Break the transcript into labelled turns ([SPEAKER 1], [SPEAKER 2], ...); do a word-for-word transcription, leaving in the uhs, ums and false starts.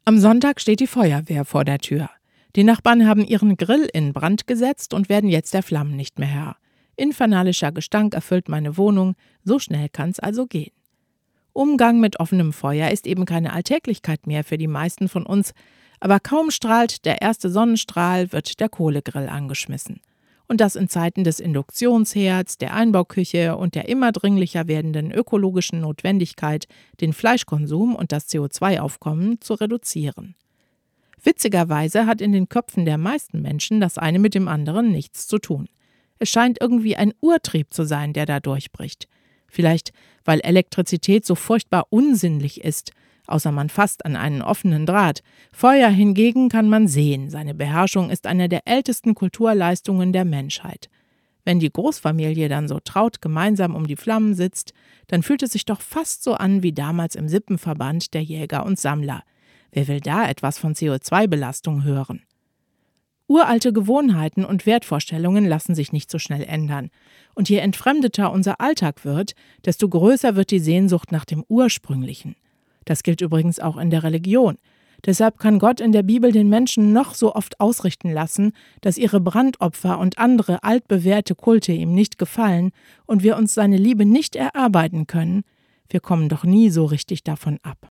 [SPEAKER 1] Am Sonntag steht die Feuerwehr vor der Tür. Die Nachbarn haben ihren Grill in Brand gesetzt und werden jetzt der Flammen nicht mehr Herr. Infernalischer Gestank erfüllt meine Wohnung, so schnell kann's also gehen. Umgang mit offenem Feuer ist eben keine Alltäglichkeit mehr für die meisten von uns, aber kaum strahlt der erste Sonnenstrahl, wird der Kohlegrill angeschmissen. Und das in Zeiten des Induktionsherds, der Einbauküche und der immer dringlicher werdenden ökologischen Notwendigkeit, den Fleischkonsum und das C O zwei Aufkommen zu reduzieren. Witzigerweise hat in den Köpfen der meisten Menschen das eine mit dem anderen nichts zu tun. Es scheint irgendwie ein Urtrieb zu sein, der da durchbricht. Vielleicht, weil Elektrizität so furchtbar unsinnlich ist, außer man fasst an einen offenen Draht. Feuer hingegen kann man sehen, seine Beherrschung ist eine der ältesten Kulturleistungen der Menschheit. Wenn die Großfamilie dann so traut gemeinsam um die Flammen sitzt, dann fühlt es sich doch fast so an wie damals im Sippenverband der Jäger und Sammler. Wer will da etwas von C O zwei Belastung hören? Uralte Gewohnheiten und Wertvorstellungen lassen sich nicht so schnell ändern. Und je entfremdeter unser Alltag wird, desto größer wird die Sehnsucht nach dem Ursprünglichen. Das gilt übrigens auch in der Religion. Deshalb kann Gott in der Bibel den Menschen noch so oft ausrichten lassen, dass ihre Brandopfer und andere altbewährte Kulte ihm nicht gefallen und wir uns seine Liebe nicht erarbeiten können. Wir kommen doch nie so richtig davon ab.